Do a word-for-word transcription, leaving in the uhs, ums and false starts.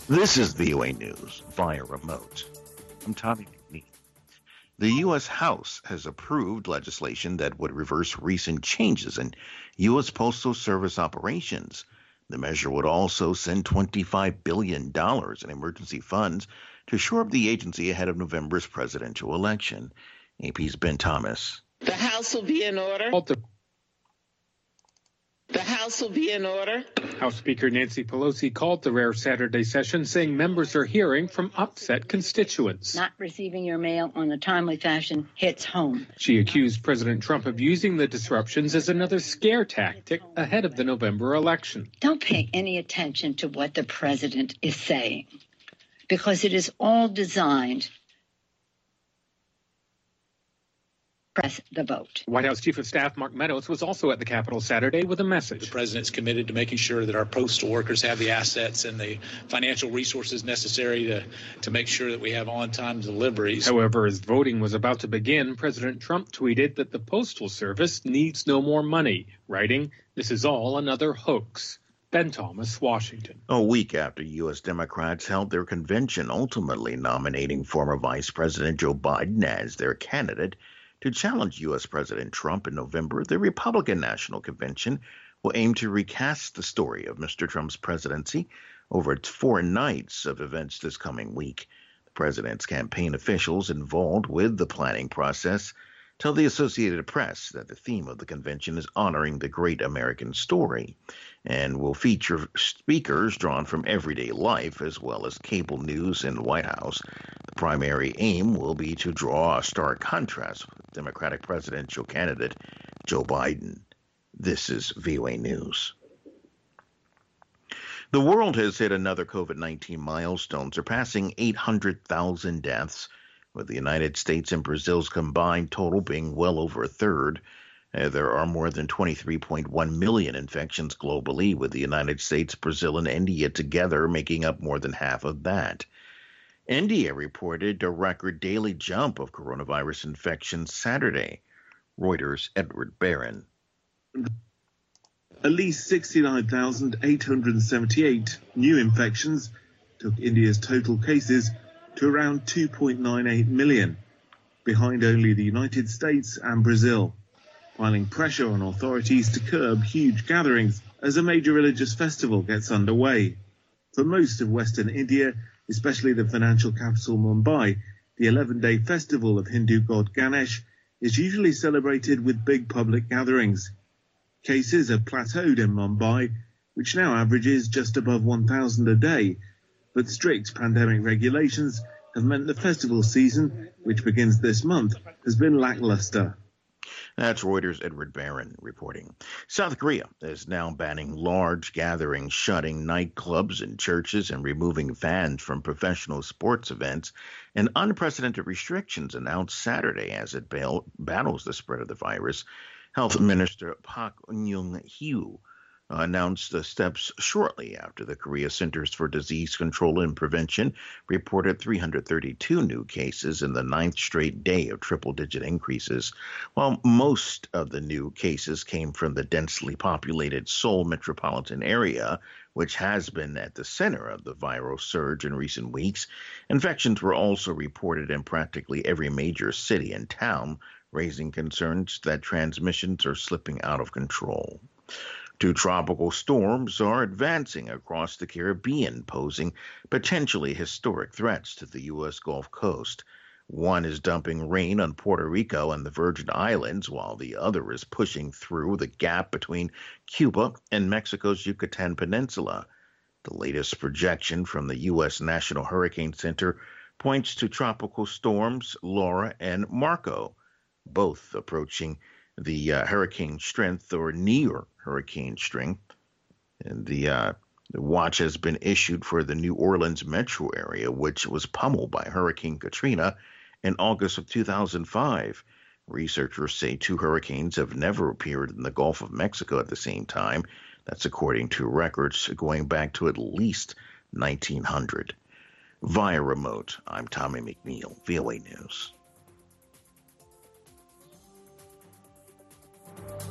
This is V O A News via remote. I'm Tommy McNeil. The U S House has approved legislation that would reverse recent changes in U S Postal Service operations. The measure would also send twenty-five billion dollars in emergency funds to shore up the agency ahead of November's presidential election. A P's Ben Thomas. The House will be in order. The House will be in order. House Speaker Nancy Pelosi called the rare Saturday session, saying members are hearing from upset constituents. Not receiving your mail on a timely fashion hits home. She accused President Trump of using the disruptions as another scare tactic ahead of the November election. Don't pay any attention to what the president is saying, because it is all designed press the vote. White House Chief of Staff Mark Meadows was also at the Capitol Saturday with a message. The president's committed to making sure that our postal workers have the assets and the financial resources necessary to, to make sure that we have on-time deliveries. However, as voting was about to begin, President Trump tweeted that the Postal Service needs no more money, writing, "This is all another hoax." Ben Thomas, Washington. A week after U S Democrats held their convention, ultimately nominating former Vice President Joe Biden as their candidate to challenge U S President Trump in November, the Republican National Convention will aim to recast the story of Mister Trump's presidency over its four nights of events this coming week. The president's campaign officials involved with the planning process tell the Associated Press that the theme of the convention is honoring the great American story and will feature speakers drawn from everyday life as well as cable news and White House. The primary aim will be to draw a stark contrast with Democratic presidential candidate Joe Biden. This is V O A News. The world has hit another COVID nineteen milestone, surpassing eight hundred thousand deaths, with the United States and Brazil's combined total being well over a third. Uh, there are more than twenty-three point one million infections globally, with the United States, Brazil, and India together making up more than half of that. India reported a record daily jump of coronavirus infections Saturday. Reuters' Edward Barron. At least sixty-nine thousand eight hundred seventy-eight new infections took India's total cases to around two point nine eight million, behind only the United States and Brazil, piling pressure on authorities to curb huge gatherings as a major religious festival gets underway. For most of Western India, especially the financial capital Mumbai, the eleven-day festival of Hindu god Ganesh is usually celebrated with big public gatherings. Cases have plateaued in Mumbai, which now averages just above one thousand a day, but strict pandemic regulations have meant the festival season, which begins this month, has been lackluster. That's Reuters' Edward Barron reporting. South Korea is now banning large gatherings, shutting nightclubs and churches, and removing fans from professional sports events. And unprecedented restrictions announced Saturday as it battles the spread of the virus. Health Minister Park Eun-hye announced the steps shortly after the Korea Centers for Disease Control and Prevention reported three hundred thirty-two new cases in the ninth straight day of triple-digit increases, while most of the new cases came from the densely populated Seoul metropolitan area, which has been at the center of the viral surge in recent weeks. Infections were also reported in practically every major city and town, raising concerns that transmissions are slipping out of control. Two tropical storms are advancing across the Caribbean, posing potentially historic threats to the U S Gulf Coast. One is dumping rain on Puerto Rico and the Virgin Islands, while the other is pushing through the gap between Cuba and Mexico's Yucatan Peninsula. The latest projection from the U S National Hurricane Center points to tropical storms Laura and Marco, both approaching the uh, hurricane strength or near hurricane strength. And the, uh, the watch has been issued for the New Orleans metro area, which was pummeled by Hurricane Katrina in August of two thousand five. Researchers say two hurricanes have never appeared in the Gulf of Mexico at the same time. That's according to records going back to at least nineteen hundred. Via remote, I'm Tommy McNeil, V O A News.